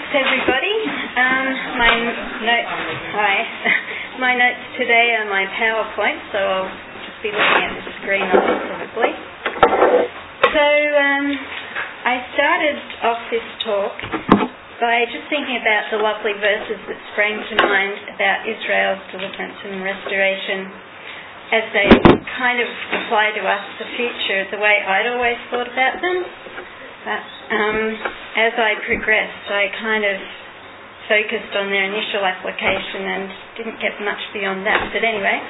Thanks, everybody. My notes today are my PowerPoint, so I'll just be looking at the screen probably. So I started off this talk by just thinking about the lovely verses that sprang to mind about Israel's deliverance and restoration as they kind of apply to us, the future, the way I'd always thought about them. But as I progressed, I kind of focused on their initial application and didn't get much beyond that. But anyway,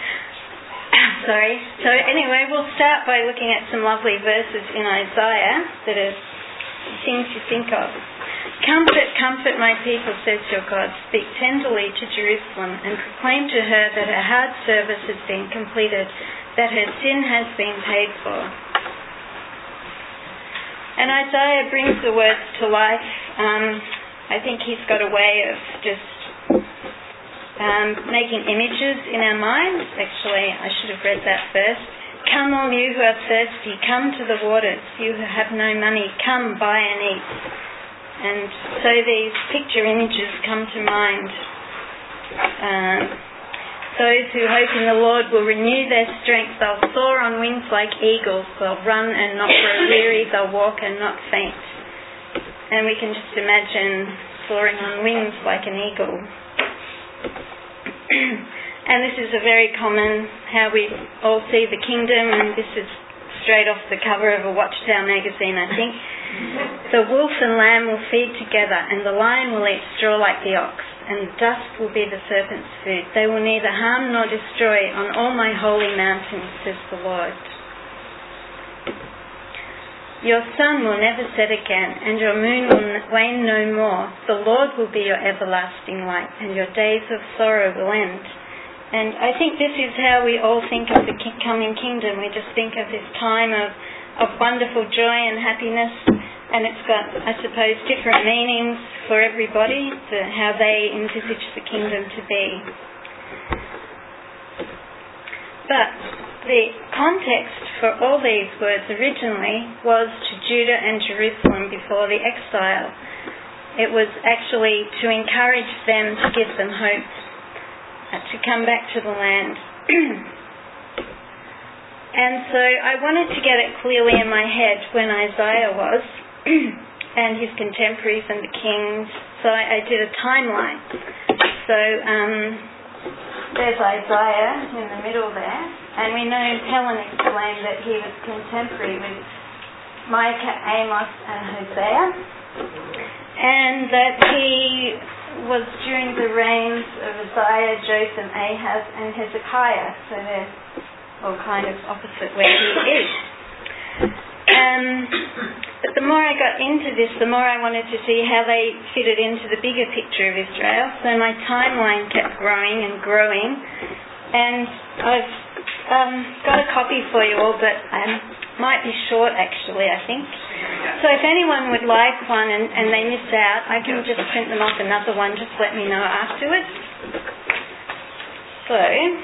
we'll start by looking at some lovely verses in Isaiah that are things you think of. Comfort, comfort my people, says your God. Speak tenderly to Jerusalem and proclaim to her that her hard service has been completed, that her sin has been paid for. And Isaiah brings the words to life. I think he's got a way of just making images in our minds. Actually, I should have read that first. Come all you who are thirsty, come to the waters. You who have no money, come buy and eat. And so these picture images come to mind. Those who hope in the Lord will renew their strength. They'll soar on wings like eagles. They'll run and not grow weary. They'll walk and not faint. And we can just imagine soaring on wings like an eagle. And this is a very common, how we all see the kingdom, and this is straight off the cover of a Watchtower magazine, I think. The wolf and lamb will feed together, and the lion will eat straw like the ox, and dust will be the serpent's food. They will neither harm nor destroy on all my holy mountains, says the Lord. Your sun will never set again, and your moon will wane no more. The Lord will be your everlasting light, and your days of sorrow will end. And I think this is how we all think of the coming kingdom. We just think of this time of wonderful joy and happiness, and it's got, I suppose, different meanings for everybody, how they envisage the kingdom to be. But the context for all these words originally was to Judah and Jerusalem before the exile. It was actually to encourage them, to give them hope, to come back to the land. And so I wanted to get it clearly in my head when Isaiah was and his contemporaries and the kings. So I did a timeline. So there's Isaiah in the middle there, and we know Helen explained that he was contemporary with Micah, Amos and Hosea, and that he was during the reigns of Uzziah, Jotham, Ahaz and Hezekiah. So they're all kind of opposite where he is. But the more I got into this, the more I wanted to see how they fitted into the bigger picture of Israel. So my timeline kept growing and growing. And I've got a copy for you all, but might be short actually, I think. So if anyone would like one and they miss out, I can just print them off another one. Just let me know afterwards. So,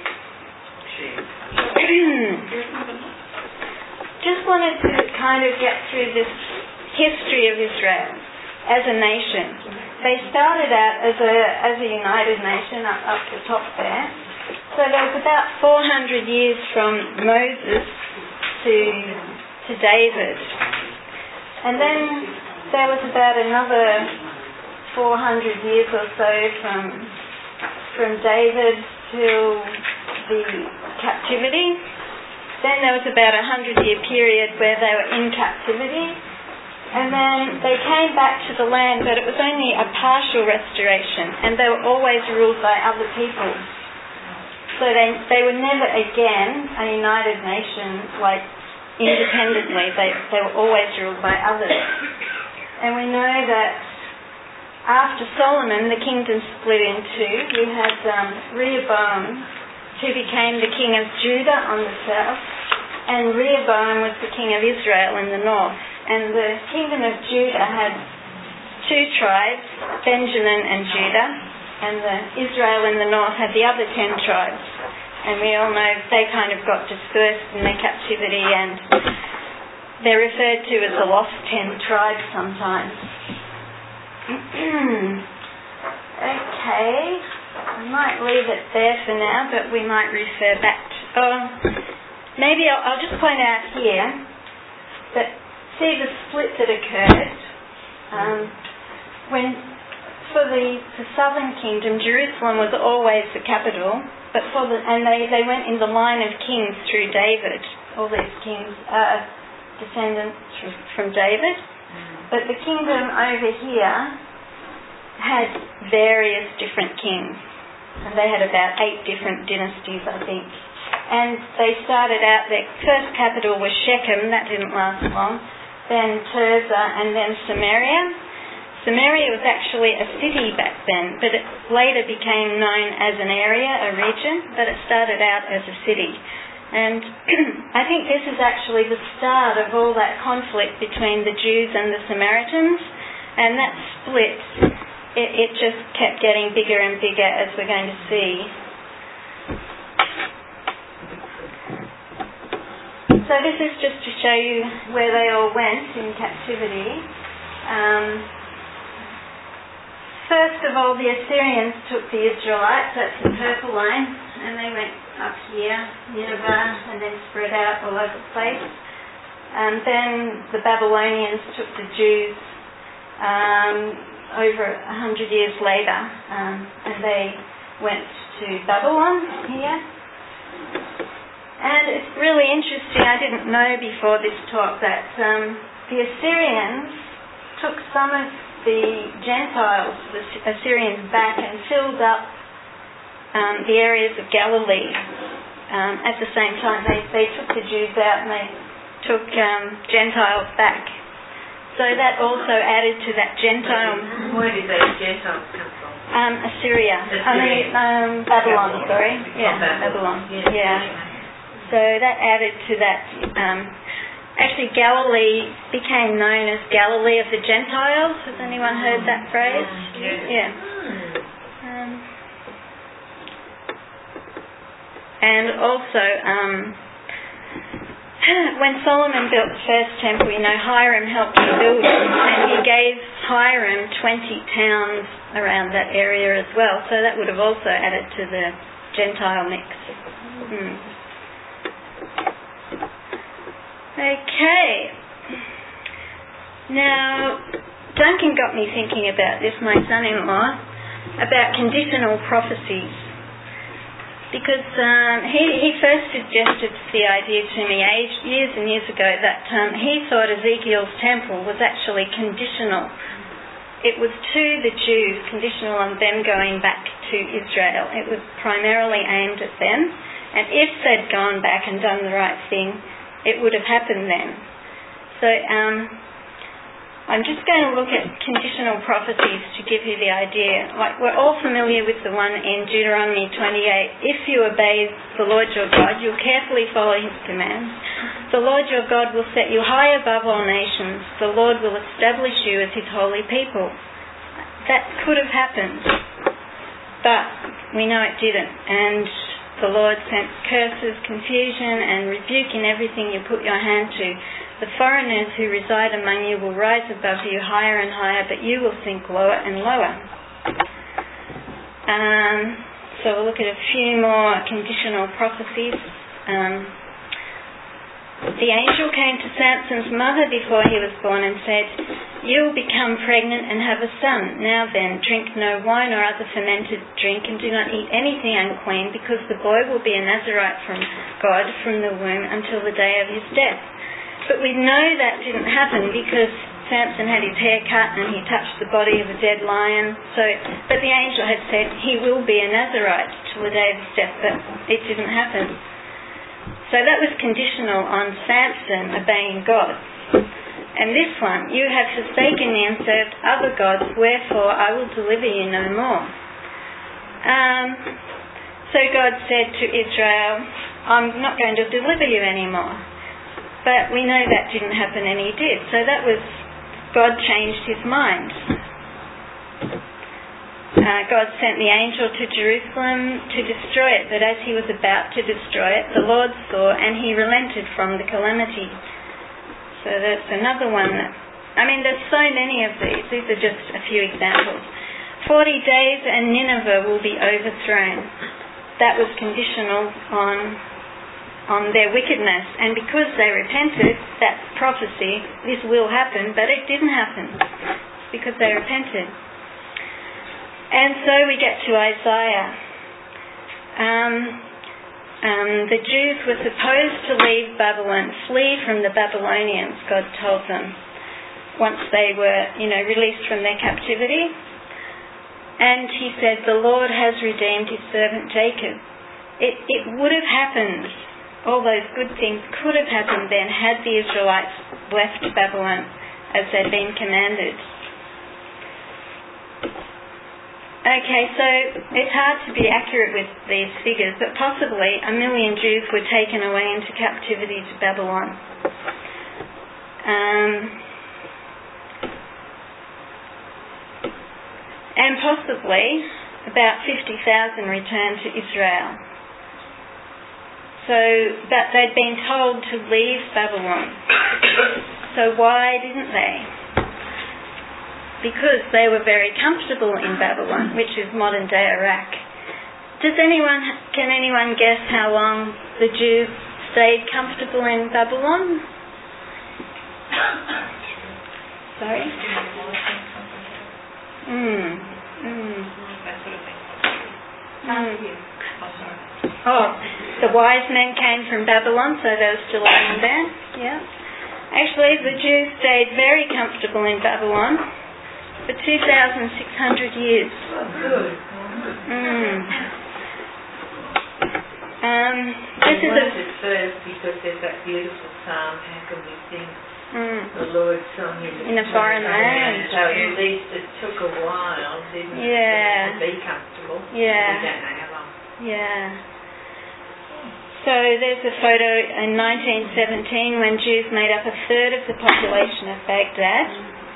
just wanted to kind of get through this history of Israel as a nation. They started out as a united nation up the top there. So there was about 400 years from Moses to David. And then there was about another 400 years or so from David till the captivity. Then there was about 100-year period where they were in captivity. And then they came back to the land, but it was only a partial restoration, and they were always ruled by other people. So they were never again a united nation, like independently. They were always ruled by others. And we know that after Solomon, the kingdom split in two. You had Rehoboam, who became the king of Judah on the south, and Rehoboam was the king of Israel in the north. And the kingdom of Judah had two tribes, Benjamin and Judah, and the Israel in the north had the other 10 tribes. And we all know they kind of got dispersed in their captivity, and they're referred to as the lost 10 tribes sometimes. Okay, I might leave it there for now, but we might refer back to... maybe I'll just point out here that, see the split that occurred when, for the southern kingdom, Jerusalem was always the capital, but they went in the line of kings through David. All these kings are descendants from David, but the kingdom over here had various different kings, and they had about 8 different dynasties, I think. And they started out, their first capital was Shechem, that didn't last long, then Tirzah, and then Samaria. Samaria was actually a city back then, but it later became known as an area, a region, but it started out as a city. And I think this is actually the start of all that conflict between the Jews and the Samaritans, and that split, it just kept getting bigger and bigger, as we're going to see. So this is just to show you where they all went in captivity. First of all, the Assyrians took the Israelites, that's the purple line, and they went up here, Nineveh, and then spread out all over the place. And then the Babylonians took the Jews over 100 years later, and they went to Babylon here. And it's really interesting, I didn't know before this talk that the Assyrians took some of the Gentiles, the Assyrians, back and filled up the areas of Galilee. At the same time, they took the Jews out and they took Gentiles back. So that also added to that Gentile... Where did those Gentiles come from? Assyria. Babylon, sorry. Yeah, Babylon. Yeah. So that added to that. Actually, Galilee became known as Galilee of the Gentiles. Has anyone heard that phrase? Yeah. And also, when Solomon built the first temple, Hiram helped him build it, and he gave Hiram 20 towns around that area as well. So that would have also added to the Gentile mix. Okay. Now, Duncan got me thinking about this, my son-in-law, about conditional prophecies. Because he first suggested the idea to me years and years ago that he thought Ezekiel's temple was actually conditional. It was to the Jews, conditional on them going back to Israel. It was primarily aimed at them. And if they'd gone back and done the right thing, it would have happened then. So I'm just going to look at conditional prophecies to give you the idea. Like, we're all familiar with the one in Deuteronomy 28. If you obey the Lord your God, you'll carefully follow his commands. The Lord your God will set you high above all nations. The Lord will establish you as his holy people. That could have happened, but we know it didn't. And the Lord sent curses, confusion, and rebuke in everything you put your hand to. The foreigners who reside among you will rise above you higher and higher, but you will sink lower and lower. So we'll look at a few more conditional prophecies. The angel came to Samson's mother before he was born and said, "You will become pregnant and have a son. Now then, drink no wine or other fermented drink, and do not eat anything unclean, because the boy will be a Nazirite from God from the womb until the day of his death." But we know that didn't happen because Samson had his hair cut and he touched the body of a dead lion. But the angel had said he will be a Nazirite till the day of his death, but it didn't happen. So that was conditional on Samson obeying God. And this one, "You have forsaken me and served other gods, wherefore I will deliver you no more." So God said to Israel, "I'm not going to deliver you anymore." But we know that didn't happen, and he did. So that was, God changed his mind. God sent the angel to Jerusalem to destroy it, but as he was about to destroy it, the Lord saw, and he relented from the calamity. So that's another one that there's so many of these. These are just a few examples. 40 days and Nineveh will be overthrown. That was conditional on their wickedness. And because they repented, that's prophecy, this will happen, but it didn't happen because they repented. And so we get to Isaiah. The Jews were supposed to leave Babylon, flee from the Babylonians, God told them, once they were, released from their captivity. And he said, the Lord has redeemed his servant Jacob. It would have happened. All those good things could have happened then had the Israelites left Babylon as they'd been commanded. Okay, so it's hard to be accurate with these figures, but possibly 1 million Jews were taken away into captivity to Babylon. And possibly about 50,000 returned to Israel. But they'd been told to leave Babylon. So why didn't they? Because they were very comfortable in Babylon, which is modern day Iraq. Can anyone guess how long the Jews stayed comfortable in Babylon? Sorry? The wise men came from Babylon, so they were still living there. Yeah. Actually, the Jews stayed very comfortable in Babylon for 2,600 years. This is it first because there's that beautiful psalm, how can we sing the Lord's song in a foreign land? So at least it took a while, didn't it, to be comfortable? Yeah. We don't know how long. Yeah. So there's a photo in 1917 when Jews made up a third of the population of Baghdad.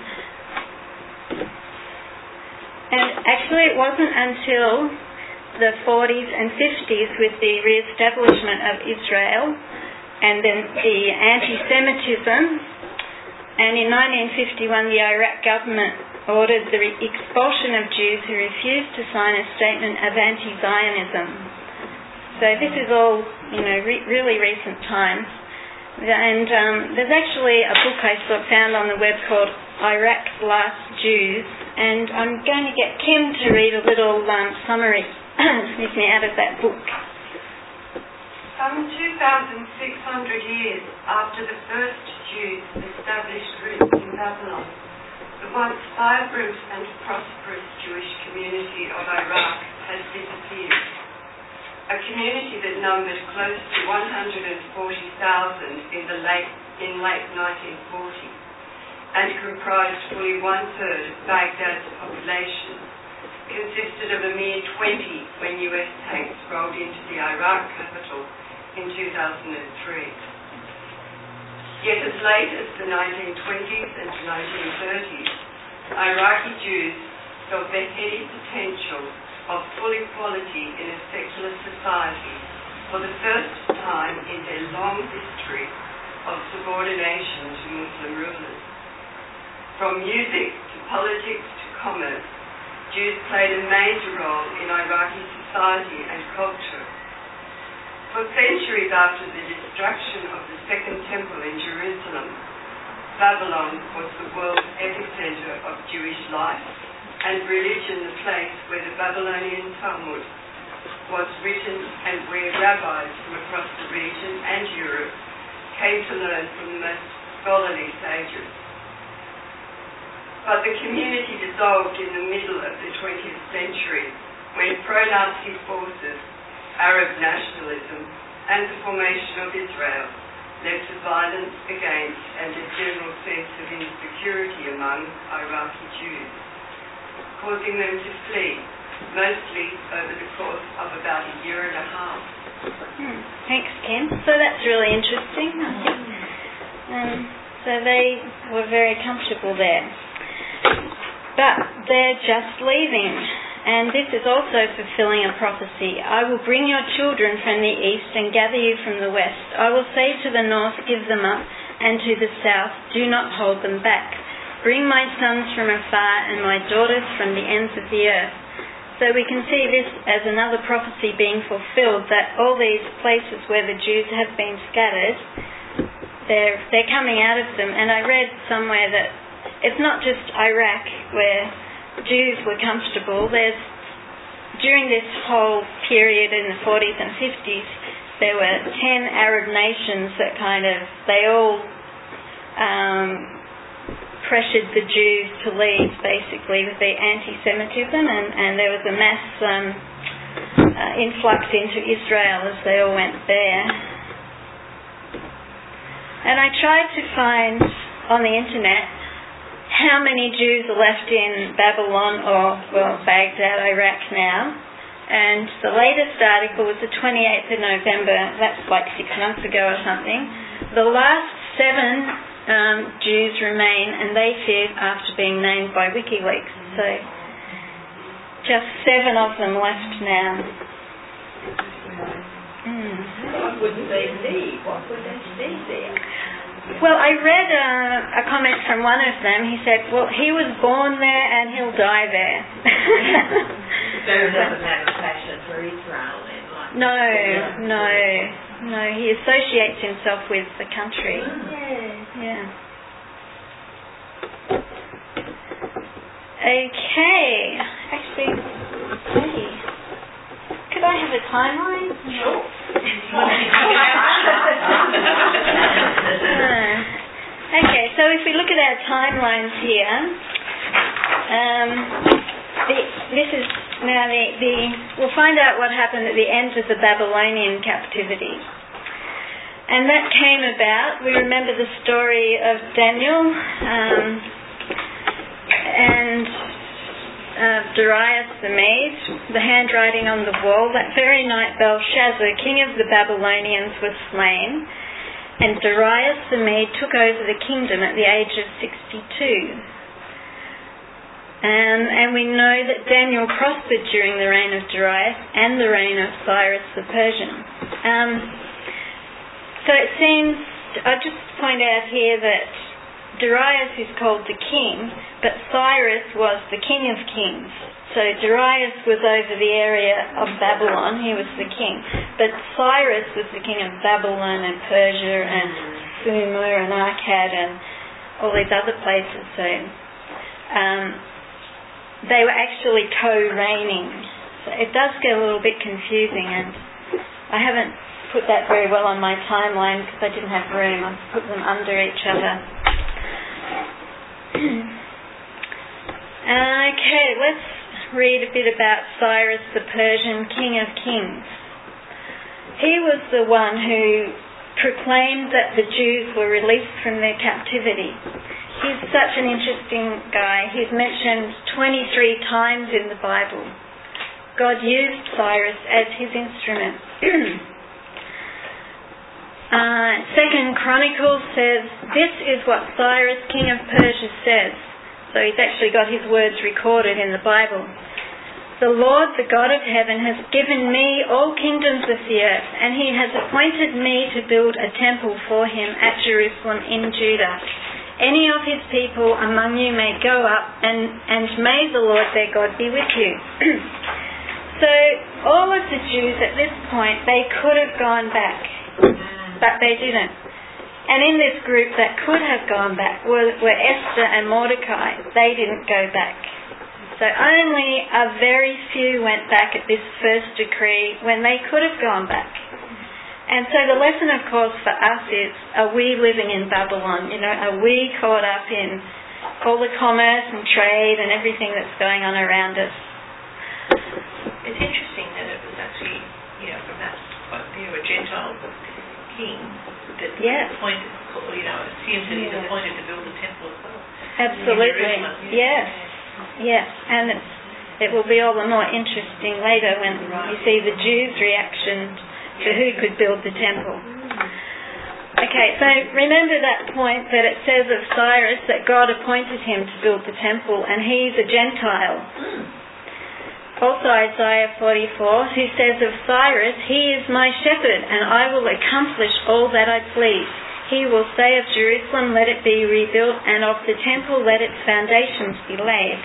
And actually it wasn't until the 40s and 50s with the re-establishment of Israel and then the anti-Semitism, and in 1951 the Iraq government ordered the expulsion of Jews who refused to sign a statement of anti-Zionism. So this is all, really recent times. And there's actually a book I found on the web called Iraq's Last Jews, and I'm going to get Kim to read a little summary out of that book. Some 2,600 years after the first Jews established roots in Babylon, the once vibrant and prosperous Jewish community of Iraq has disappeared. A community that numbered close to 140,000 in late 1940 and comprised fully one-third of Baghdad's population, consisted of a mere 20 when US tanks rolled into the Iraq capital in 2003. Yet as late as the 1920s and 1930s, Iraqi Jews saw the heady potential of full equality in a secular society for the first time in their long history of subordination to Muslim rulers. From music to politics to commerce, Jews played a major role in Iraqi society and culture. For centuries after the destruction of the Second Temple in Jerusalem, Babylon was the world's epicenter of Jewish life and religion, the place where the Babylonian Talmud was written and where rabbis from across the region and Europe came to learn from the most scholarly sages. But the community dissolved in the middle of the 20th century when pro-Nazi forces, Arab nationalism, and the formation of Israel led to violence against and a general sense of insecurity among Iraqi Jews, causing them to flee, mostly over the course of about a year and a half. Thanks, Kim. So that's really interesting. So they were very comfortable there. But they're just leaving. And this is also fulfilling a prophecy. I will bring your children from the east and gather you from the west. I will say to the north, give them up, and to the south, do not hold them back. bring my sons from afar and my daughters from the ends of the earth. So we can see this as another prophecy being fulfilled, that all these places where the Jews have been scattered, they're coming out of them. And I read somewhere that it's not just Iraq where Jews were comfortable. During this whole period in the 40s and 50s, there were 10 Arab nations that they all pressured the Jews to leave, basically, with their anti-Semitism, and there was a mass influx into Israel as they all went there. And I tried to find on the internet how many Jews are left in Babylon or Baghdad, Iraq now. And the latest article was the 28th of November, that's like 6 months ago or something. The last 7 Jews remain, and they feared after being named by WikiLeaks. So just 7 of them left now. What would they see? What would they see there? Well, I read a comment from one of them. He said, well, he was born there and he'll die there. So it doesn't have a passion for Israel then? No. He associates himself with the country. Yeah. Okay. Actually, could I have a timeline? Sure. Okay, so if we look at our timelines here, this is now we'll find out what happened at the end of the Babylonian captivity. And that came about, we remember the story of Daniel and Darius the Mede, the handwriting on the wall. That very night Belshazzar, king of the Babylonians, was slain, and Darius the Mede took over the kingdom at the age of 62. And we know that Daniel prospered during the reign of Darius and the reign of Cyrus the Persian. So it seems, I'll just point out here that Darius is called the king, but Cyrus was the king of kings. So Darius was over the area of Babylon, he was the king. But Cyrus was the king of Babylon and Persia and Sumer and Akkad and all these other places. So they were actually co-reigning. So it does get a little bit confusing, and I haven't put that very well on my timeline because I didn't have room. I put them under each other. Okay, let's read a bit about Cyrus the Persian, king of kings. He was the one who proclaimed that the Jews were released from their captivity. He's such an interesting guy. He's mentioned 23 times in the Bible. God used Cyrus as his instrument. 2 Chronicles says, "This is what Cyrus, king of Persia, says." So he's actually got his words recorded in the Bible. "The Lord, the God of heaven, has given me all kingdoms of the earth, and he has appointed me to build a temple for him at Jerusalem in Judah. Any of his people among you may go up, and may the Lord their God be with you." So all of the Jews at this point, they could have gone back, but they didn't. And in this group that could have gone back were Esther and Mordecai. They didn't go back. So only a very few went back at this first decree when they could have gone back. And so the lesson, of course, for us is, are we living in Babylon? Are we caught up in all the commerce and trade and everything that's going on around us? It's interesting that it was actually, from that point of view, a Gentile king that appointed, it seems that he's appointed to build a temple as well. Absolutely. Yes. And it will be all the more interesting later when you see the Jews' reaction to who could build the temple. Okay, so remember that point that it says of Cyrus that God appointed him to build the temple, and he's a Gentile. Also Isaiah 44, who says of Cyrus, "He is my shepherd, and I will accomplish all that I please. He will say of Jerusalem, let it be rebuilt, and of the temple, let its foundations be laid.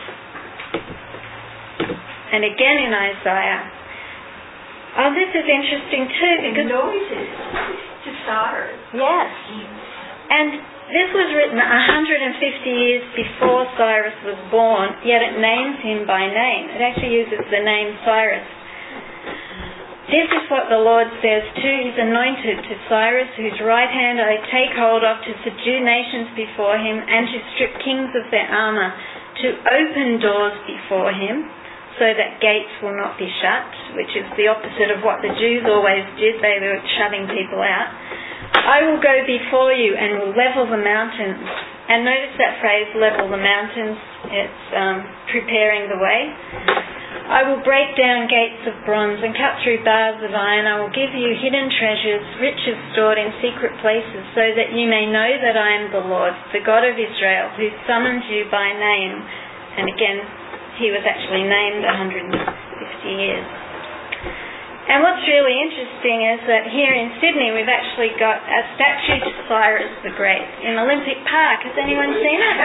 And again in Isaiah. Oh, this is interesting too, because... noises to Cyrus. Yes. And this was written 150 years before Cyrus was born, yet it names him by name. It actually uses the name Cyrus. This is what the Lord says to his anointed, to Cyrus, whose right hand I take hold of, to subdue nations before him, and to strip kings of their armour, to open doors before him, so that gates will not be shut, which is the opposite of what the Jews always did. They were shutting people out. I will go before you and will level the mountains. And notice that phrase, level the mountains. It's preparing the way. I will break down gates of bronze and cut through bars of iron. I will give you hidden treasures, riches stored in secret places, so that you may know that I am the Lord, the God of Israel, who summons you by name. And again, he was actually named 150 years. And what's really interesting is that here in Sydney we've actually got a statue to Cyrus the Great in Olympic Park. Has anyone seen it?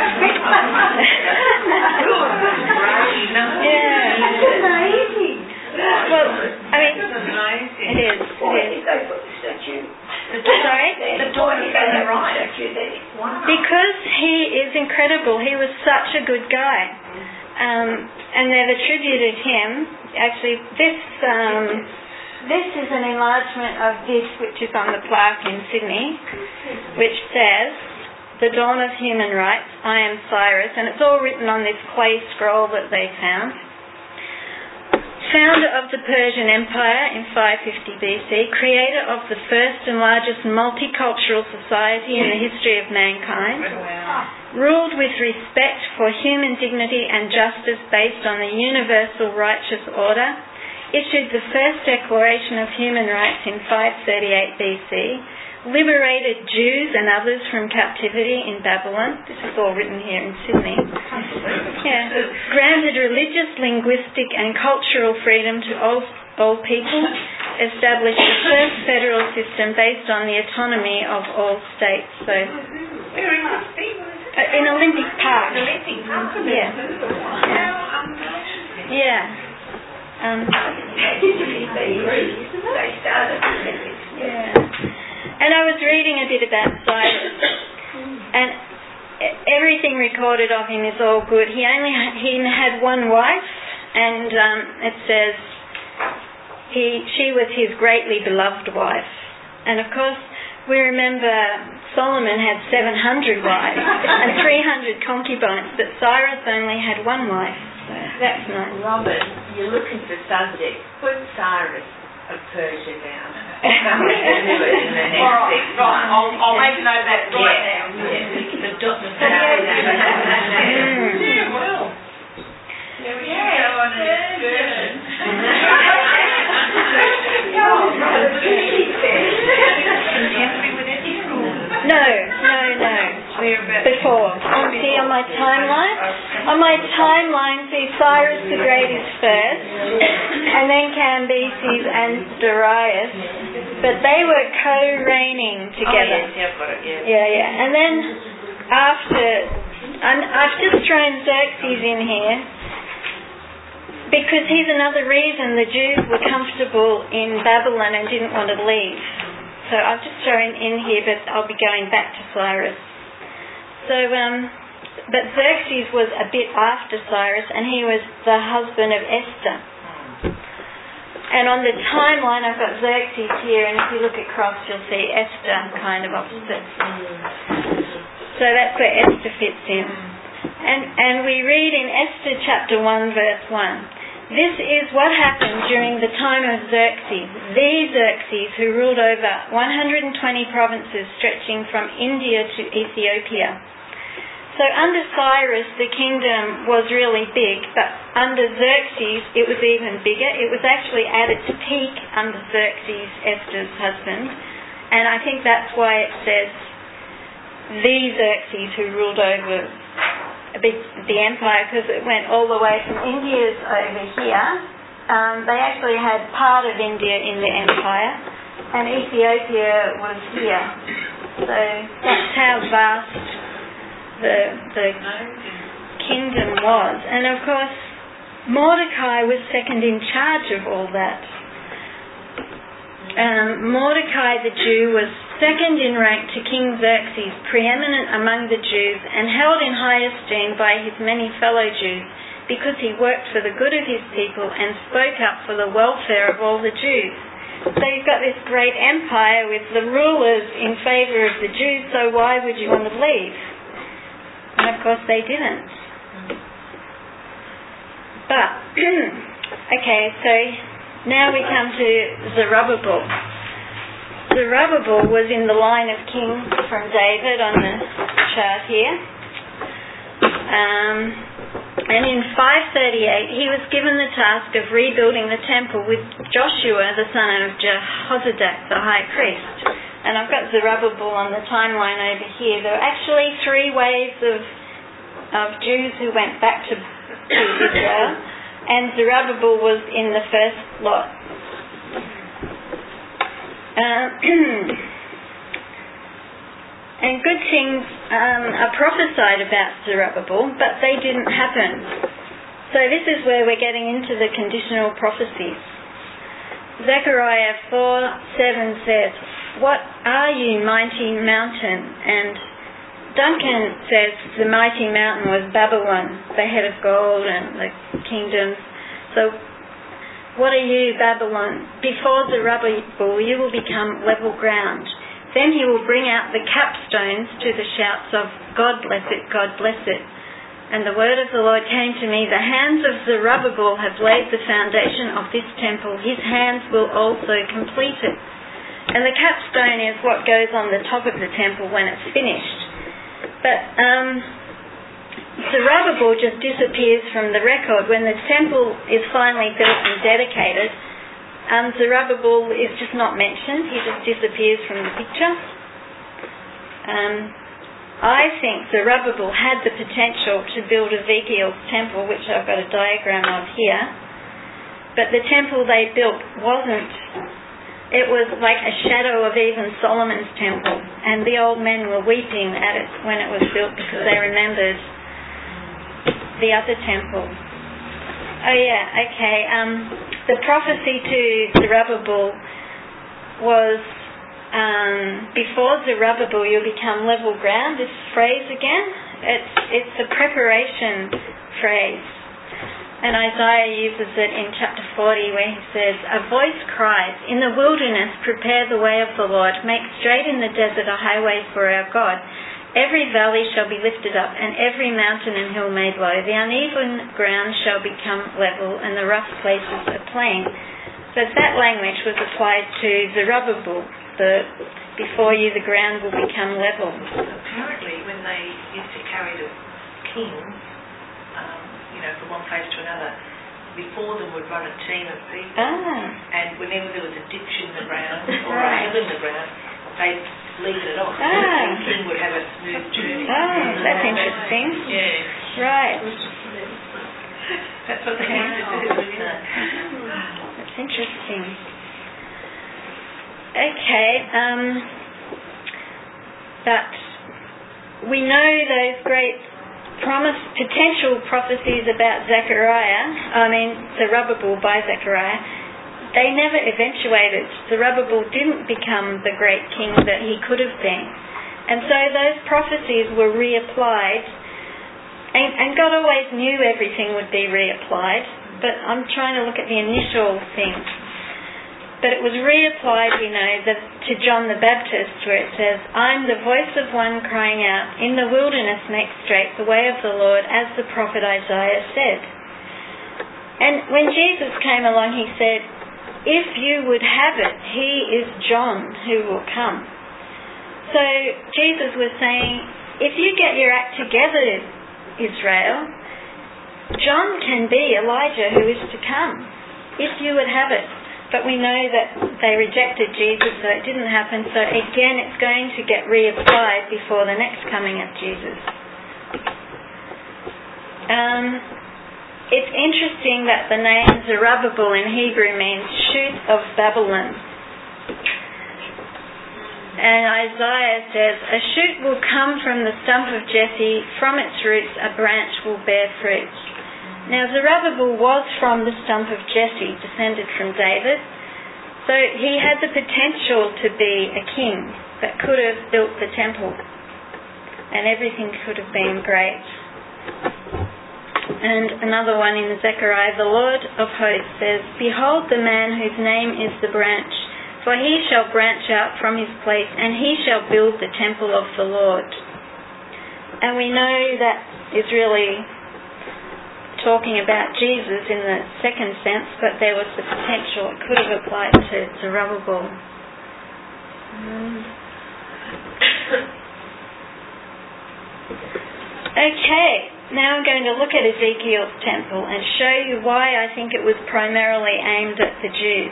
Yeah. That's amazing. Well, I mean, amazing. it is. Why did they put the statue? Sorry? The door is on the right. Statue there. Wow. Because he is incredible. He was such a good guy. And they've attributed him. Actually, this is an enlargement of this, which is on the plaque in Sydney, which says, the dawn of human rights, I am Cyrus, and it's all written on this clay scroll that they found. Founder of the Persian Empire in 550 BC, creator of the first and largest multicultural society in the history of mankind, ruled with respect for human dignity and justice based on the universal righteous order, issued the first declaration of human rights in 538 BC, liberated Jews and others from captivity in Babylon. This is all written here in Sydney. Yeah. Granted religious, linguistic and cultural freedom to all people, established the first federal system based on the autonomy of all states. So, Where in must be? in Olympic Park. Olympic Park? Yeah. Yeah. They started Olympics. Yeah. And I was reading a bit about Cyrus, and everything recorded of him is all good. He had one wife, and it says she was his greatly beloved wife. And of course, we remember Solomon had 700 wives and 300 concubines, but Cyrus only had one wife. So that's nice. Robert, you're looking for subjects. Put Cyrus of Persia down. All right. I'll make a note of that right now. The doctor. Yeah, well. There we go on an excursion. No. Before. See on my timeline? On my timeline, see Cyrus the Great is first, and then Cambyses and Darius, but they were co-reigning together. Oh, yes, I've got it, Yeah. And then after, I've just thrown Xerxes in here, because he's another reason the Jews were comfortable in Babylon and didn't want to leave. So I've just thrown in here, but I'll be going back to Cyrus. So, but Xerxes was a bit after Cyrus, and he was the husband of Esther. And on the timeline, I've got Xerxes here, and if you look across, you'll see Esther kind of opposite. So that's where Esther fits in. And we read in Esther chapter 1, verse 1. This is what happened during the time of Xerxes, the Xerxes who ruled over 120 provinces stretching from India to Ethiopia. So under Cyrus, the kingdom was really big, but under Xerxes, it was even bigger. It was actually at its peak under Xerxes, Esther's husband. And I think that's why it says the Xerxes who ruled over the empire, because it went all the way from India's over here. They actually had part of India in the empire, and Ethiopia was here. So that's how vast the kingdom was. And of course, Mordecai was second in charge of all that. Mordecai the Jew was second in rank to King Xerxes, preeminent among the Jews, and held in high esteem by his many fellow Jews, because he worked for the good of his people and spoke up for the welfare of all the Jews. So you've got this great empire with the rulers in favour of the Jews, so why would you want to leave? And of course they didn't. But, okay, so now we come to Zerubbabel. Zerubbabel was in the line of kings from David on the chart here. And in 538 he was given the task of rebuilding the temple with Joshua the son of Jehozadak the high priest. And I've got Zerubbabel on the timeline over here. There were actually 3 waves of Jews who went back to Israel, and Zerubbabel was in the first lot. And good things are prophesied about Zerubbabel, but they didn't happen. So this is where we're getting into the conditional prophecies. Zechariah 4:7 says, "What are you, mighty mountain?" And Duncan says the mighty mountain was Babylon, the head of gold and the kingdoms. So, what are you, Babylon? Before Zerubbabel you will become level ground. Then he will bring out the capstones to the shouts of, "God bless it, God bless it." And the word of the Lord came to me, "The hands of Zerubbabel have laid the foundation of this temple. His hands will also complete it." And the capstone is what goes on the top of the temple when it's finished. But Zerubbabel just disappears from the record. When the temple is finally built and dedicated, Zerubbabel is just not mentioned. He just disappears from the picture. I think Zerubbabel had the potential to build Ezekiel's temple, which I've got a diagram of here. But the temple they built wasn't. It was like a shadow of even Solomon's temple. And the old men were weeping at it when it was built because they remembered the other temple. Oh yeah, okay. The prophecy to Zerubbabel was, before Zerubbabel you'll become level ground. This phrase again, it's a preparation phrase. And Isaiah uses it in chapter 40 where he says, "A voice cries, in the wilderness prepare the way of the Lord, make straight in the desert a highway for our God. Every valley shall be lifted up, and every mountain and hill made low. The uneven ground shall become level, and the rough places a plain." So that language was applied to Zerubbabel. Before you the ground will become level. Apparently when they used to carry the king, from one place to another, before them would run a team of people. And whenever there was a ditch in the ground or a hill in the ground, they'd leave it off. And the king would have a smooth journey. That's interesting. Yeah. Right. That's what they used to do, isn't it? That's interesting. Okay. But we know those great potential prophecies about Zerubbabel by Zechariah, they never eventuated. Zerubbabel didn't become the great king that he could have been. And so those prophecies were reapplied, and God always knew everything would be reapplied, but I'm trying to look at the initial thing. But it was reapplied, we know, to John the Baptist, where it says, "I'm the voice of one crying out, in the wilderness make straight the way of the Lord, as the prophet Isaiah said." And when Jesus came along, he said, "If you would have it, he is John who will come." So Jesus was saying, if you get your act together, Israel, John can be Elijah who is to come, if you would have it. But we know that they rejected Jesus, so it didn't happen. So again, it's going to get reapplied before the next coming of Jesus. It's interesting that the name Zerubbabel in Hebrew means shoot of Babylon. And Isaiah says, a shoot will come from the stump of Jesse, from its roots a branch will bear fruit. Now Zerubbabel was from the stump of Jesse, descended from David, so he had the potential to be a king that could have built the temple, and everything could have been great. And another one in Zechariah, the Lord of hosts says, behold the man whose name is the branch, for he shall branch out from his place, and he shall build the temple of the Lord. And we know that is really talking about Jesus in the second sense, but there was the potential. It could have applied to Zerubbabel. Okay, now I'm going to look at Ezekiel's temple and show you why I think it was primarily aimed at the Jews.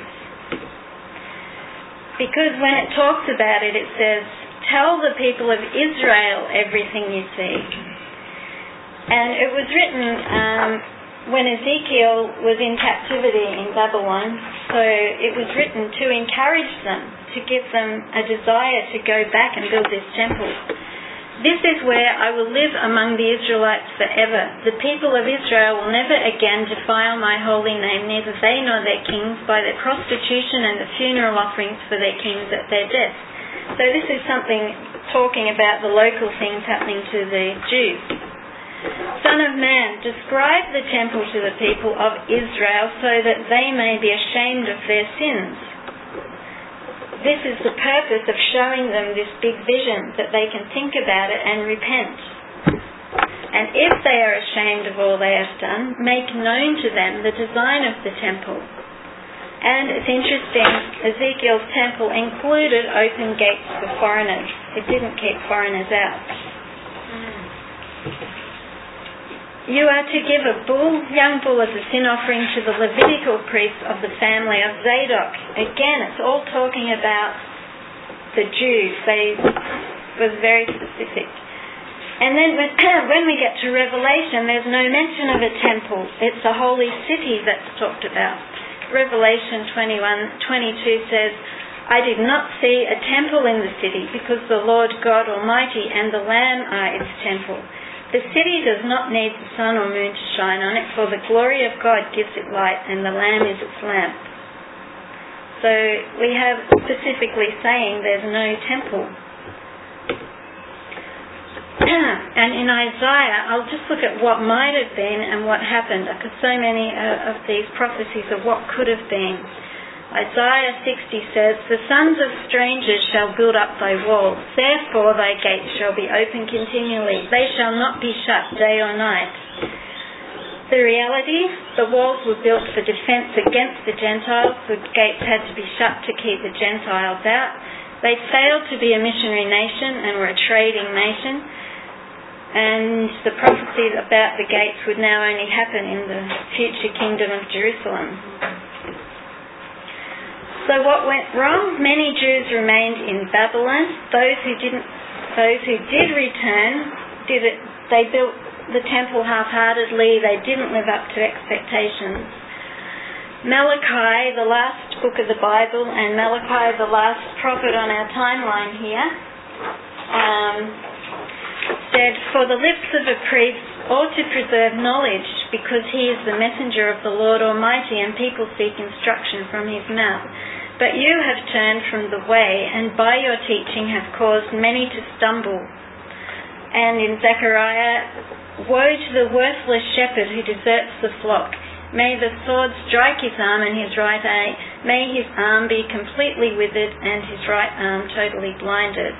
Because when it talks about it, it says, tell the people of Israel everything you see. And it was written when Ezekiel was in captivity in Babylon, so it was written to encourage them, to give them a desire to go back and build this temple. This is where I will live among the Israelites forever. The people of Israel will never again defile my holy name, neither they nor their kings, by their prostitution and the funeral offerings for their kings at their death. So this is something talking about the local things happening to the Jews. Son of man, describe the temple to the people of Israel so that they may be ashamed of their sins. This is the purpose of showing them this big vision, that they can think about it and repent. And if they are ashamed of all they have done, make known to them the design of the temple. And it's interesting, Ezekiel's temple included open gates for foreigners. It didn't keep foreigners out. You are to give a young bull as a sin offering to the Levitical priests of the family of Zadok. Again, it's all talking about the Jews. It was very specific. And then when we get to Revelation, there's no mention of a temple. It's a holy city that's talked about. Revelation 21:22 says, I did not see a temple in the city, because the Lord God Almighty and the Lamb are its temple. The city does not need the sun or moon to shine on it, for the glory of God gives it light, and the Lamb is its lamp. So we have specifically saying there's no temple. And in Isaiah, I'll just look at what might have been and what happened, because so many of these prophecies of what could have been. Isaiah 60 says, the sons of strangers shall build up thy walls, therefore thy gates shall be open continually, they shall not be shut day or night. The reality, the walls were built for defence against the Gentiles, the gates had to be shut to keep the Gentiles out. They failed to be a missionary nation and were a trading nation, and the prophecy about the gates would now only happen in the future kingdom of Jerusalem. So what went wrong? Many Jews remained in Babylon. Those who did return, they built the temple half-heartedly. They didn't live up to expectations. Malachi, the last book of the Bible, and Malachi, the last prophet on our timeline here, said, for the lips of a priest ought to preserve knowledge, because he is the messenger of the Lord Almighty, and people seek instruction from his mouth. But you have turned from the way, and by your teaching have caused many to stumble. And in Zechariah, woe to the worthless shepherd who deserts the flock. May the sword strike his arm and his right eye. May his arm be completely withered and his right arm totally blinded.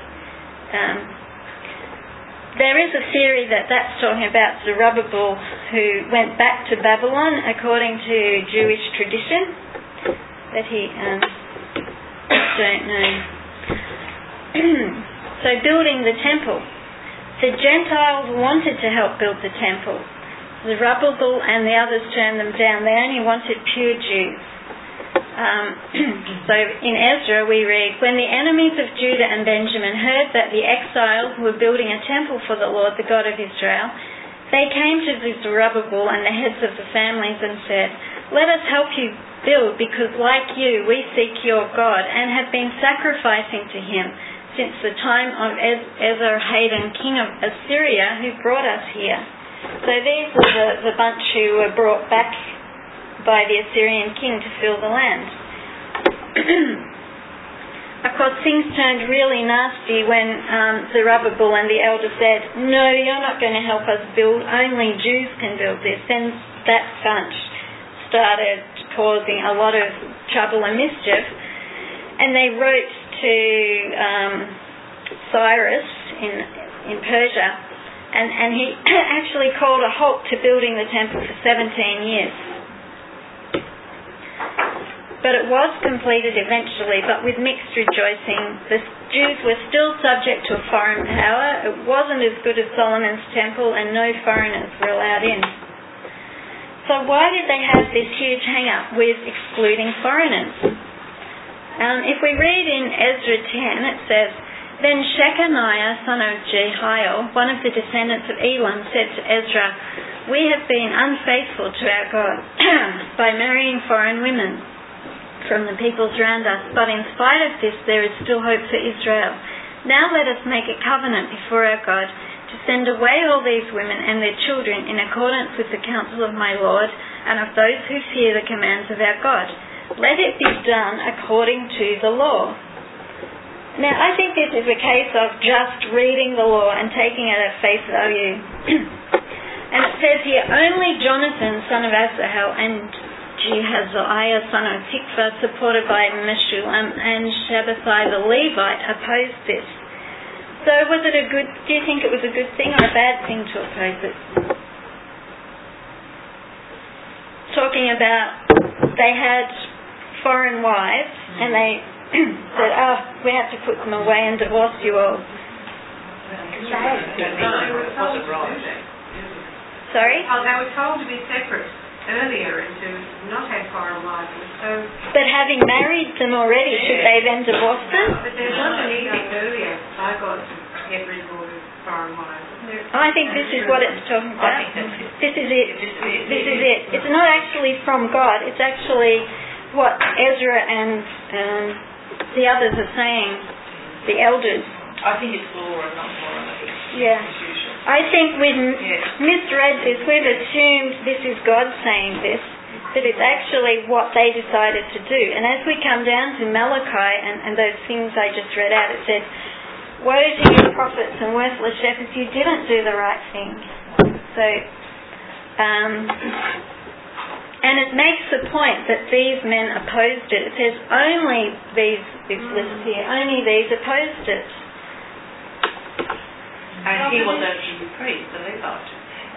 There is a theory that that's talking about Zerubbabel, who went back to Babylon according to Jewish tradition, that he... don't know. So building the temple. The Gentiles wanted to help build the temple. Zerubbabel and the others turned them down. They only wanted pure Jews. So in Ezra we read, when the enemies of Judah and Benjamin heard that the exiles were building a temple for the Lord, the God of Israel, they came to Zerubbabel and the heads of the families and said, let us help you build, because like you we seek your God and have been sacrificing to him. since the time of Esarhaddon, king of Assyria, who brought us here. So these were the bunch who were brought back by the Assyrian king to fill the land. Of course, things turned really nasty when Zerubbabel and the elders said, "No, you're not going to help us build. Only Jews can build this." Then that bunch started causing a lot of trouble and mischief. And they wrote to Cyrus in Persia, and he actually called a halt to building the temple for 17 years. But it was completed eventually, but with mixed rejoicing. The Jews were still subject to a foreign power. It wasn't as good as Solomon's temple, and no foreigners were allowed in. So why did they have this huge hang-up with excluding foreigners? If we read in Ezra 10, it says, "Then Shechaniah, son of Jehiel, one of the descendants of Elam, said to Ezra, 'We have been unfaithful to our God by marrying foreign women from the peoples around us, but in spite of this there is still hope for Israel. Now let us make a covenant before our God to send away all these women and their children in accordance with the counsel of my Lord and of those who fear the commands of our God. Let it be done according to the law.'" Now I think this is a case of just reading the law and taking it at face value. And it says here, "Only Jonathan, son of Asahel, and Jehaziah, son of Tikva, supported by Meshullam and Shabbatai the Levite, opposed this." So do you think it was a good thing or a bad thing to oppose it? Talking about they had foreign wives and they said, "We have to put them away and divorce you all." Sorry? Oh, they were told to be separate earlier and to not have foreign wives. So, but having married them already, should they then divorce them? But there was an edict earlier by God to get rid of all the foreign wives. I think this is what it's talking about. This is it. This is it. It's not actually from God. It's actually what Ezra and the others are saying, the elders. I think it's law and not morality. Yeah. I think we've misread this. We've assumed this is God saying this, but it's actually what they decided to do. And as we come down to Malachi and those things I just read out, it said, "Woe to you prophets and worthless shepherds, you didn't do the right thing." So, and it makes the point that these men opposed it. It says only this list here, only these opposed it. And he was actually the priest, the Levite.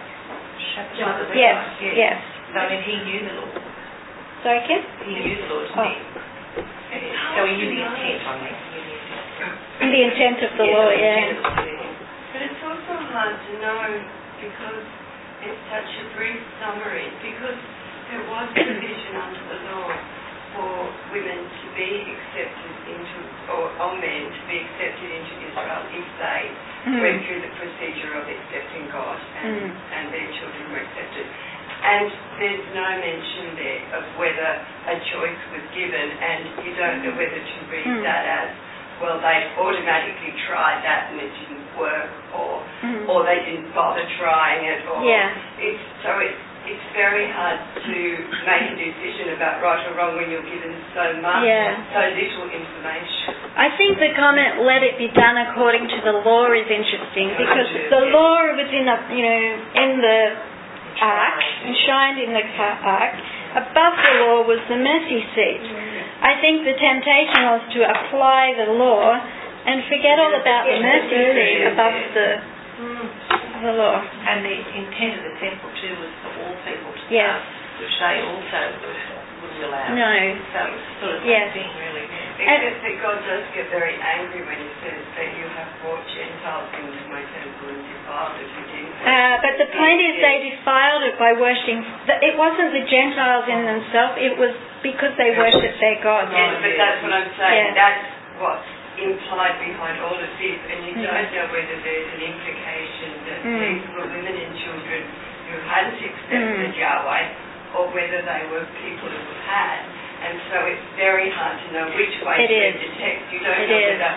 Yes. So he knew the law. Sorry, Kim? He knew the law, didn't he? So he knew the intent on it. The intent of the law, yeah. But it's also hard to know because it's such a brief summary, because there was provision under the law for women to be accepted into, or men to be accepted into Israel if they went through the procedure of accepting God and their children were accepted. And there's no mention there of whether a choice was given, and you don't know whether to read that as, well, they automatically tried that and it didn't work, or they didn't bother trying it, or it's very hard to make a decision about right or wrong when you're given so much, so little information. I think the comment, "Let it be done according to the law," is interesting because the law was in the ark, enshrined in the ark. Above the law was the mercy seat. I think the temptation was to apply the law and forget all about the mercy seat above the law. And the intent of the temple too was for all people to come, which they also wouldn't allow. No. So it's sort of the same thing, really. Except that God does get very angry when he says that you have brought Gentiles into my temple and defiled it. But the point is they defiled it by worshipping. It wasn't the Gentiles in themselves, it was because they worshipped their God. Yes, but that's what I'm saying. That's what's implied behind all of this, and you don't know whether there's an implication that these were women and children who hadn't accepted Yahweh, or whether they were people who had. And so it's very hard to know which way to read the text. You don't know whether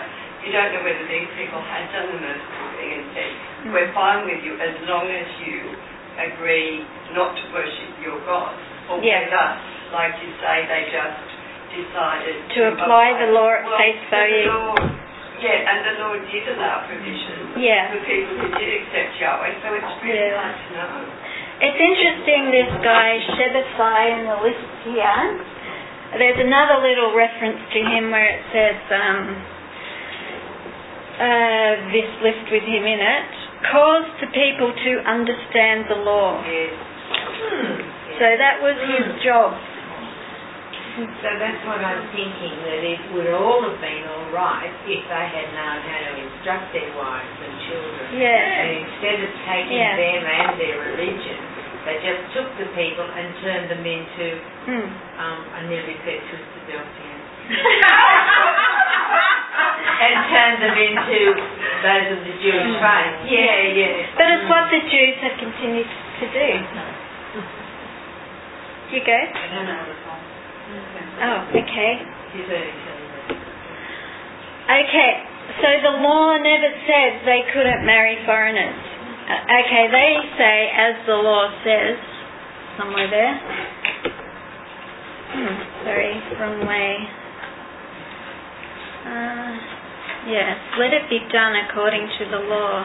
you don't know whether these people had done the merciful thing and said, we're fine with you as long as you agree not to worship your God. Or whether, like you say, they just decided to apply the law at face value. And the Lord did allow provision for people who did accept Yahweh, so it's really hard to know. It's interesting, this guy, Shebethai, in the list here. There's another little reference to him where it says, this list with him in it, caused the people to understand the law. So that was his job. So that's what I'm thinking, that it would all have been all right if they had known how to instruct their wives and children. And instead of taking them and their religion, they just took the people and turned them into, I nearly said twisted Delphians. And turned them into those of the Jewish faith. But it's what the Jews have continued to do. You go? I don't know the song. Oh, okay. Okay, so the law never said they couldn't marry foreigners. Okay, they say, as the law says, somewhere there. Sorry, wrong way. Yes, let it be done according to the law.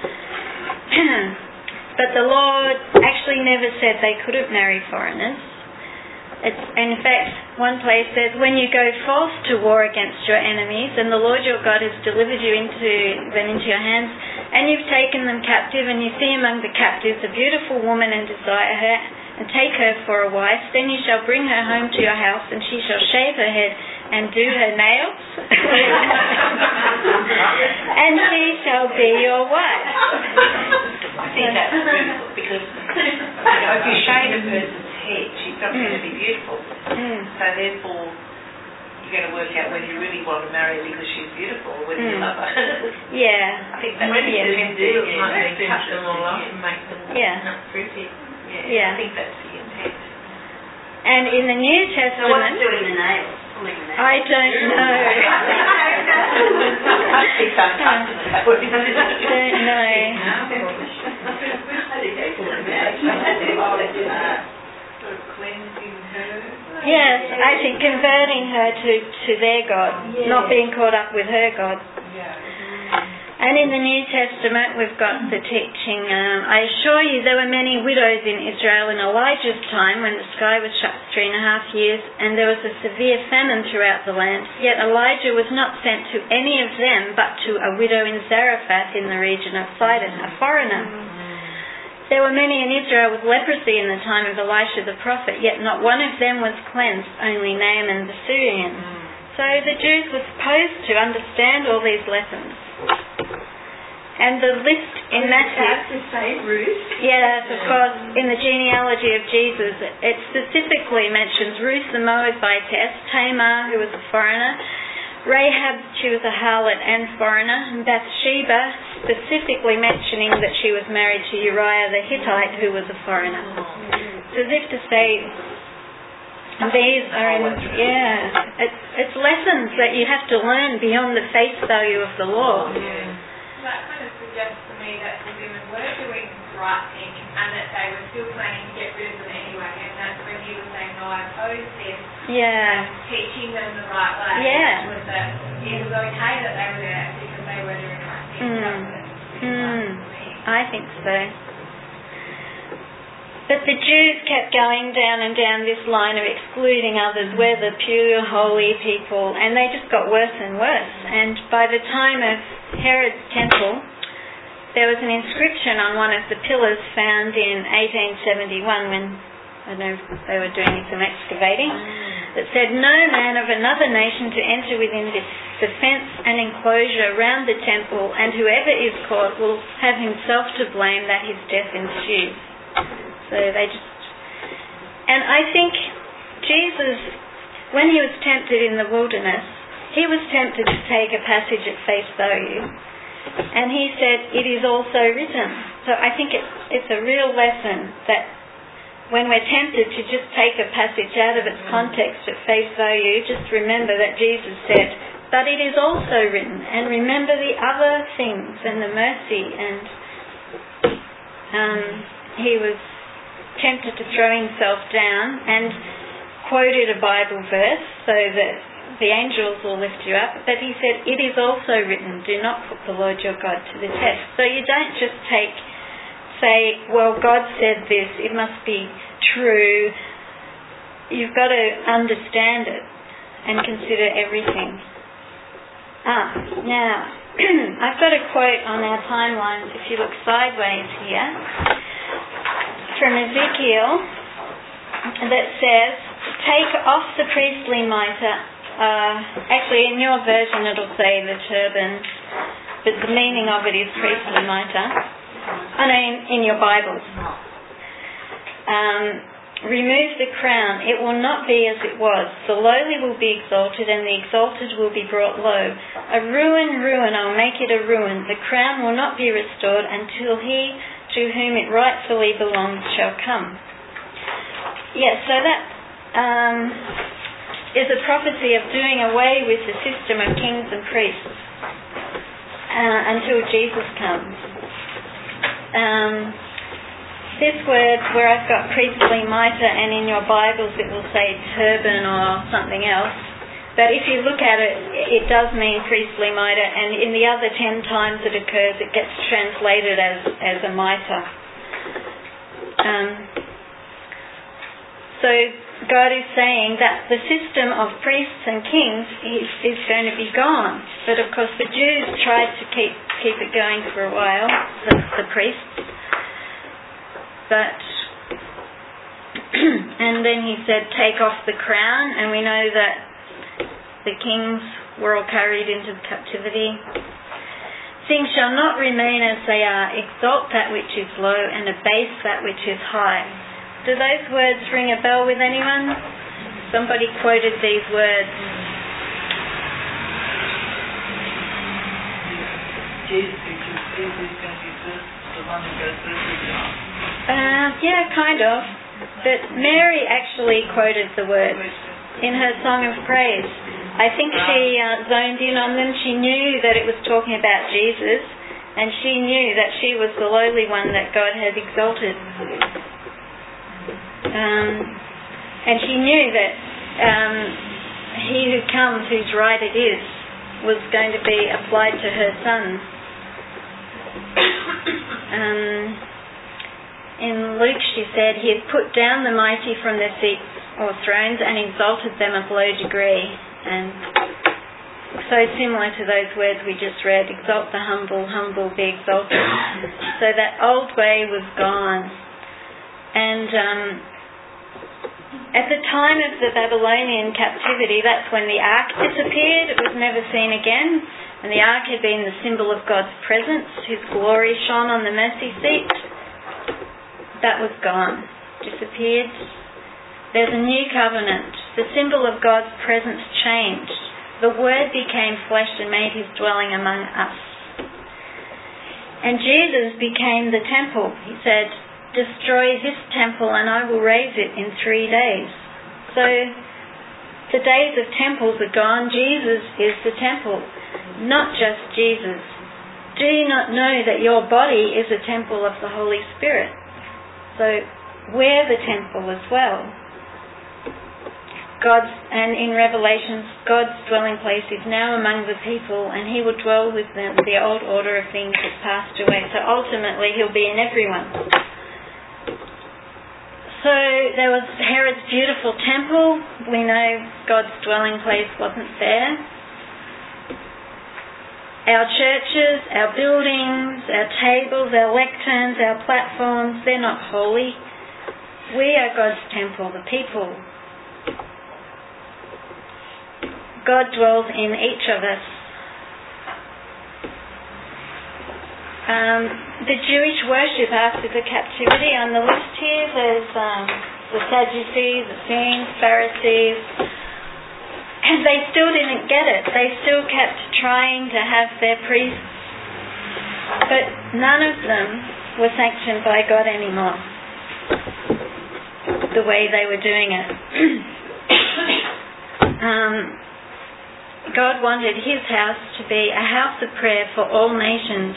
But the law actually never said they couldn't marry foreigners. In fact, one place says, when you go forth to war against your enemies, and the Lord your God has delivered you into your hands, and you've taken them captive, and you see among the captives a beautiful woman and desire her, and take her for a wife, then you shall bring her home to your house, and she shall shave her head and do her nails, and she shall be your wife. I think that's beautiful, because if you shave a person's head, she's not going to be beautiful. So therefore, you're going to work out whether you really want to marry her because she's beautiful or whether you love her. I think that's what you can do. Cut them all off and make them not pretty. I think that's the intent. And in the New Testament... So what's doing the nails? I don't know. Yes, I think converting her to their God, not being caught up with her God. And in the New Testament we've got the teaching, I assure you there were many widows in Israel in Elijah's time when the sky was shut 3.5 years and there was a severe famine throughout the land. Yet Elijah was not sent to any of them but to a widow in Zarephath in the region of Sidon, a foreigner. There were many in Israel with leprosy in the time of Elisha the prophet, yet not one of them was cleansed, only Naaman the Syrian. So the Jews were supposed to understand all these lessons. And the list in Matthew... to say Ruth? Yes, of course. In the genealogy of Jesus, it specifically mentions Ruth the Moabitess, Tamar, who was a foreigner, Rahab, she was a harlot and foreigner, and Bathsheba, specifically mentioning that she was married to Uriah the Hittite, who was a foreigner. So as if to say, these are in... It's lessons that you have to learn beyond the face value of the law. That kind of suggests to me that the women were doing the right thing and that they were still planning to get rid of them anyway, and that's when he was saying, no, I oppose this, teaching them the right way, was that it was okay that they were there because they were doing the right thing. I think so. But the Jews kept going down and down this line of excluding others. We're the pure, holy people, and they just got worse and worse. And by the time of Herod's temple, there was an inscription on one of the pillars found in 1871 when, I don't know, they were doing some excavating, that said, no man of another nation to enter within the fence and enclosure round the temple, and whoever is caught will have himself to blame that his death ensues. So they just... And I think Jesus, when he was tempted in the wilderness, he was tempted to take a passage at face value. And he said, it is also written. So I think it's a real lesson that when we're tempted to just take a passage out of its context at face value, just remember that Jesus said, But it is also written, and remember the other things and the mercy. And he was tempted to throw himself down and quoted a Bible verse so that the angels will lift you up. But he said, it is also written, do not put the Lord your God to the test. So you don't just say, well, God said this, it must be true. You've got to understand it and consider everything. Now, I've got a quote on our timelines, if you look sideways here, from Ezekiel that says, take off the priestly mitre. Actually, in your version it'll say the turban, but the meaning of it is priestly mitre. I know in your Bibles. Remove the crown. It will not be as it was. The lowly will be exalted, and the exalted will be brought low. A ruin, I'll make it a ruin. The crown will not be restored until he to whom it rightfully belongs shall come. Yes, so that is a prophecy of doing away with the system of kings and priests until Jesus comes. This word, where I've got priestly mitre, and in your Bibles it will say turban or something else, but if you look at it, it does mean priestly mitre, and in the other 10 times it occurs, it gets translated as a mitre. So God is saying that the system of priests and kings is going to be gone. But of course the Jews tried to keep it going for a while, the priests. But and then he said, take off the crown, and we know that the kings were all carried into captivity. Things shall not remain as they are. Exalt that which is low, and abase that which is high. Do those words ring a bell with anyone? Somebody quoted these words. Yeah, kind of. But Mary actually quoted the words in her song of praise. I think she zoned in on them. She knew that it was talking about Jesus, and she knew that she was the lowly one that God had exalted. And she knew that he who comes, whose right it is, was going to be applied to her son. In Luke she said, he had put down the mighty from their seats or thrones and exalted them of low degree. And so similar to those words we just read, exalt the humble, humble be exalted. So that old way was gone. And at the time of the Babylonian captivity, that's when the ark disappeared. It was never seen again. And the ark had been the symbol of God's presence. His glory shone on the mercy seat. That was gone, disappeared. There's a new covenant. The symbol of God's presence changed. The Word became flesh and made his dwelling among us. And Jesus became the temple. He said, destroy this temple and I will raise it in 3 days. So the days of temples are gone. Jesus is the temple, not just Jesus. Do you not know that your body is a temple of the Holy Spirit? So we're the temple as well. And in Revelations, God's dwelling place is now among the people, and he will dwell with them. The old order of things has passed away. So ultimately he'll be in everyone. So there was Herod's beautiful temple. We know God's dwelling place wasn't there. Our churches, our buildings, our tables, our lecterns, our platforms, they're not holy. We are God's temple, the people. God dwells in each of us. The Jewish worship after the captivity, on the list here, there's the Sadducees, the Essenes, Pharisees. And they still didn't get it. They still kept trying to have their priests. But none of them were sanctioned by God anymore, the way they were doing it. God wanted his house to be a house of prayer for all nations.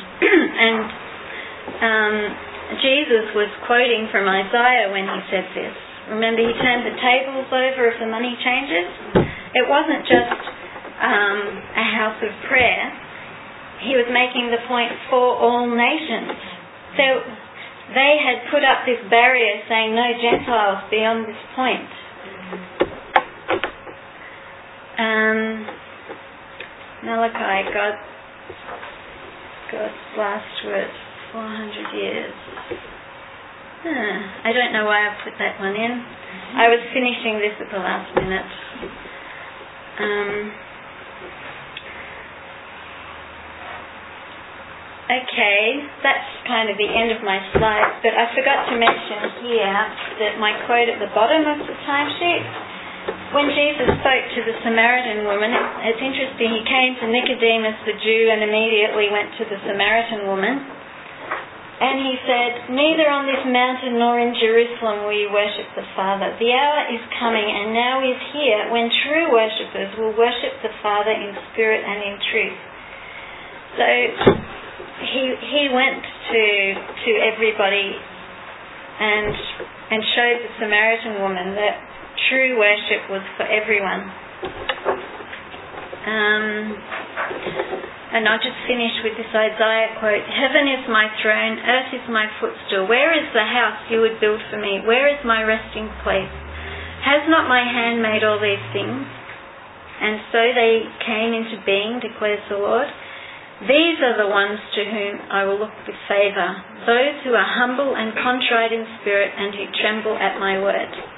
And Jesus was quoting from Isaiah when he said this. Remember, he turned the tables over of the money changers? It wasn't just a house of prayer. He was making the point for all nations. So they had put up this barrier saying no Gentiles beyond this point. Malachi, God's last words, 400 years. I don't know why I put that one in. I was finishing this at the last minute. Okay, that's kind of the end of my slides, but I forgot to mention here that my quote at the bottom of the timesheet, when Jesus spoke to the Samaritan woman, it's interesting, he came to Nicodemus the Jew and immediately went to the Samaritan woman. And he said, "Neither on this mountain nor in Jerusalem will you worship the Father. The hour is coming and now is here when true worshippers will worship the Father in spirit and in truth." So he went to everybody and showed the Samaritan woman that true worship was for everyone. And I'll just finish with this Isaiah quote. "Heaven is my throne, earth is my footstool. Where is the house you would build for me? Where is my resting place? Has not my hand made all these things? And so they came into being, declares the Lord. These are the ones to whom I will look with favour, those who are humble and contrite in spirit and who tremble at my word."